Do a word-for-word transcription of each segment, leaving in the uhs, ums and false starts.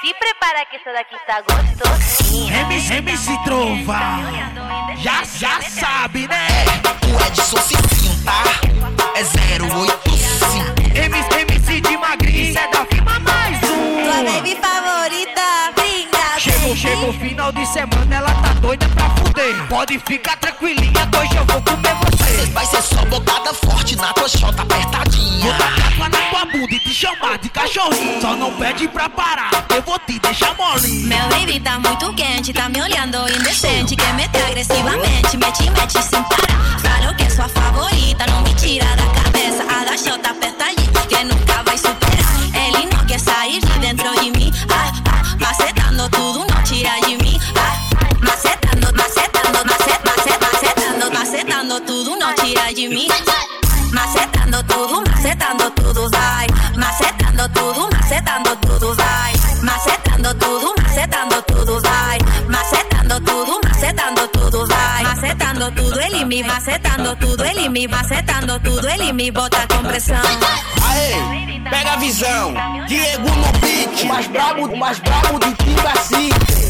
Se prepara que essa daqui tá gostosinha. M C Trova, já, já sabe, né? O Edson Cicinho, tá? É zero oito cinco. M C de magrinho, é da firma mais um. Tua baby favorita, brinca. Chegou, chegou o final de semana, ela tá doida pra fuder. Pode ficar tranquilinha, que hoje eu vou comer você. Vai ser só bocada forte na tua chota apertadinha. Vou dar tapa na tua bunda e te chamar de cachorrinho. Só não pede pra parar, eu vou te deixar molinho. Meu baby tá muito quente, tá me olhando indecente. Quer meter agressivamente, mete, mete sem parar. Claro que é sua favorita, não me tira da cabeça. A da chota apertadinha, que nunca vai superar. Ele não quer sair de dentro de mim. Ah, ah, macetando tudo, não tira de mim. Ah, macetando, macetando, macet, macet, macetando, macetando tudo, não tira de mim. Macetando tudo, macetando tudo, vai. Macetando tudo, macetando tudo, vai. Macetando tudo, macetando tudo, vai. Macetando tudo, macetando tudo, vai. Macetando tudo, ele me macetando tudo, ele me macetando tudo, ele me bota com pressão. Aê, pega a visão, Diego no beat. O mais brabo, o mais brabo de Timbacique.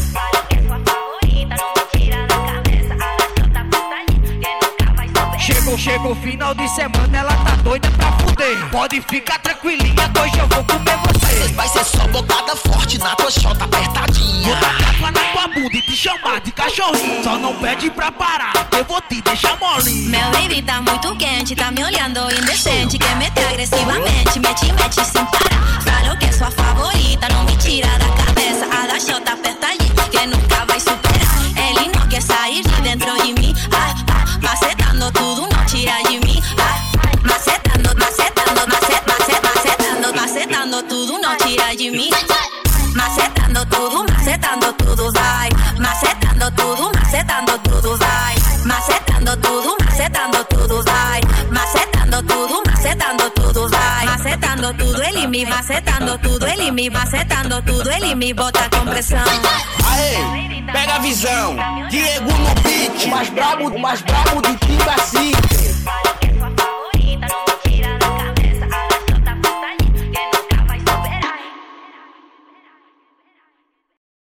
Chegou, chegou o final de semana, ela tá doida pra fuder. Pode ficar tranquilinha, que hoje eu vou comer você. Vai ser só bocada forte na tua chota apertadinha. Vou dar tapa na tua bunda e te chamar de cachorrinho. Só não pede pra parar, eu vou te deixar molinho. Meu baby tá muito quente, tá me olhando indecente. Quer meter agressivamente, mete, mete sem parar. Claro que é sua favorita, não me tira da cabeça. A da chota apertadinha, que nunca vai superar. Ele não quer sair de dentro de mim. Ah, ah, macetando tudo, não tira de mim. Ah, macetando, macetando, macet, macet, macetando, macetando tudo, não tira de mim. Macetando tudo, macetando tudo, vai. Macetando tudo, macetando tudo, vai. Macetando tudo, macetando tudo, vai. Macetando tudo, macetando tudo, vai. Macetando tudo, ele me macetando tudo, ele me macetando tudo, ele me bota com pressão. Aê, pega a visão, Diego no beat. O mais brabo, o mais brabo de Timbacique.